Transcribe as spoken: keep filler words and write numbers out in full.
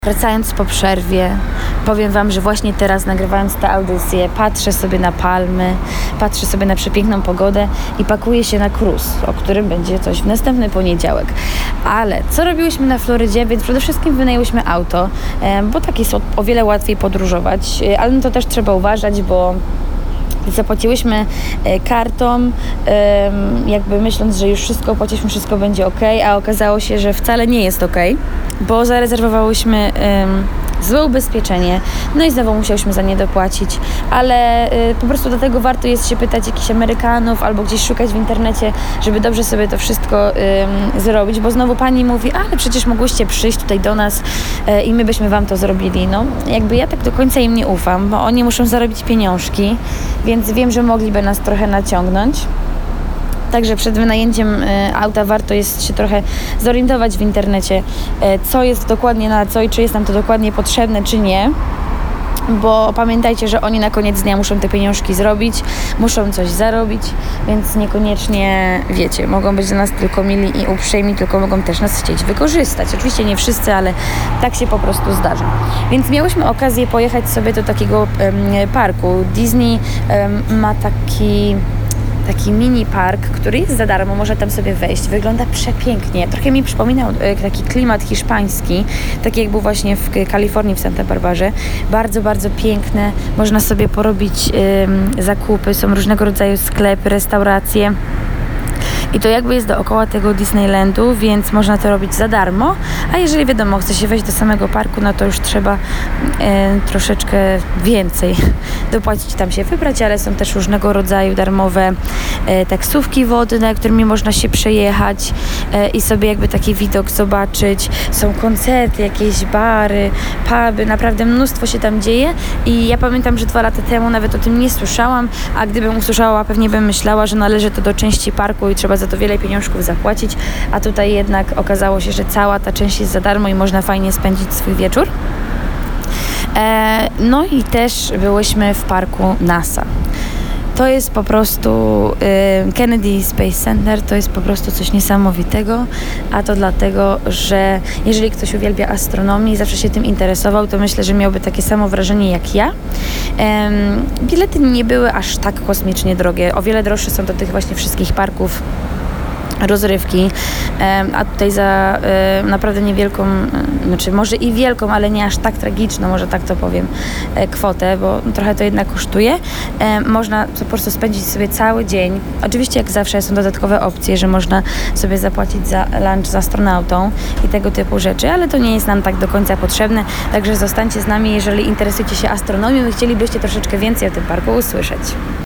Wracając po przerwie, powiem Wam, że właśnie teraz, nagrywając tę audycję, patrzę sobie na palmy, patrzę sobie na przepiękną pogodę i pakuję się na cruise, o którym będzie coś w następny poniedziałek. Ale co robiłyśmy na Florydzie? Więc przede wszystkim wynajęłyśmy auto, bo tak jest o wiele łatwiej podróżować, ale no to też trzeba uważać, bo zapłaciłyśmy kartą, jakby myśląc, że już wszystko płaciliśmy, wszystko będzie ok, a okazało się, że wcale nie jest ok, bo zarezerwowałyśmy złe ubezpieczenie, no i znowu musiałyśmy za nie dopłacić, ale y, po prostu do tego warto jest się pytać jakichś Amerykanów albo gdzieś szukać w internecie, żeby dobrze sobie to wszystko y, zrobić, bo znowu pani mówi, ale przecież mogłyście przyjść tutaj do nas y, i my byśmy wam to zrobili. No jakby ja tak do końca im nie ufam, bo oni muszą zarobić pieniążki, więc wiem, że mogliby nas trochę naciągnąć. Także przed wynajęciem y, auta warto jest się trochę zorientować w internecie, y, co jest dokładnie na co i czy jest nam to dokładnie potrzebne, czy nie. Bo pamiętajcie, że oni na koniec dnia muszą te pieniążki zrobić, muszą coś zarobić, więc niekoniecznie, wiecie, mogą być dla nas tylko mili i uprzejmi, tylko mogą też nas chcieć wykorzystać. Oczywiście nie wszyscy, ale tak się po prostu zdarza. Więc miałyśmy okazję pojechać sobie do takiego um, parku. Disney um, ma taki... taki mini park, który jest za darmo, można tam sobie wejść. Wygląda przepięknie. Trochę mi przypominał taki klimat hiszpański, taki jak był właśnie w Kalifornii, w Santa Barbarze. Bardzo, bardzo piękne. Można sobie porobić ym, zakupy, są różnego rodzaju sklepy, restauracje. I to jakby jest dookoła tego Disneylandu, więc można to robić za darmo, a jeżeli wiadomo, chce się wejść do samego parku, no to już trzeba e, troszeczkę więcej dopłacić, tam się wybrać, ale są też różnego rodzaju darmowe e, taksówki wodne, którymi można się przejechać e, i sobie jakby taki widok zobaczyć. Są koncerty, jakieś bary, puby, naprawdę mnóstwo się tam dzieje i ja pamiętam, że dwa lata temu nawet o tym nie słyszałam, a gdybym usłyszała, pewnie bym myślała, że należy to do części parku i trzeba za to wiele pieniążków zapłacić, a tutaj jednak okazało się, że cała ta część jest za darmo i można fajnie spędzić swój wieczór. E, no i też byłyśmy w parku NASA. To jest po prostu y, Kennedy Space Center, to jest po prostu coś niesamowitego, a to dlatego, że jeżeli ktoś uwielbia astronomię i zawsze się tym interesował, to myślę, że miałby takie samo wrażenie jak ja. Ym, bilety nie były aż tak kosmicznie drogie, o wiele droższe są do tych właśnie wszystkich parków rozrywki, a tutaj za y, naprawdę niewielką, y, znaczy może i wielką, ale nie aż tak tragiczną, może tak to powiem, y, kwotę, bo trochę to jednak kosztuje. Y, można po prostu spędzić sobie cały dzień. Oczywiście jak zawsze są dodatkowe opcje, że można sobie zapłacić za lunch z astronautą i tego typu rzeczy, ale to nie jest nam tak do końca potrzebne, także zostańcie z nami, jeżeli interesujecie się astronomią i chcielibyście troszeczkę więcej o tym parku usłyszeć.